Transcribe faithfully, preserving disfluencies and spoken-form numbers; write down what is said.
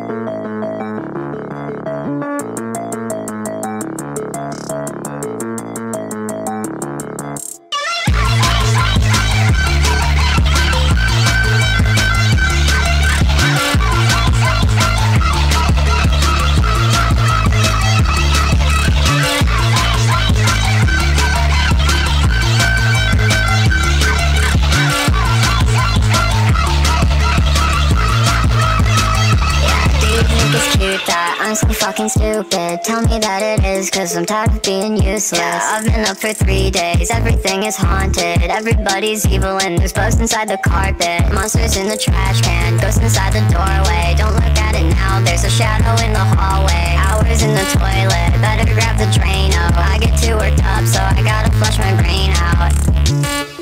I'm so fucking stupid. Tell me that it is, cause I'm tired of being useless. Yeah, I've been up for three days, everything is haunted. Everybody's evil and there's bugs inside the carpet. Monsters in the trash can, ghosts inside the doorway. Don't look at it now, there's a shadow in the hallway. Hours in the toilet, better grab the Drano. I get too worked up, so I gotta flush my brain out.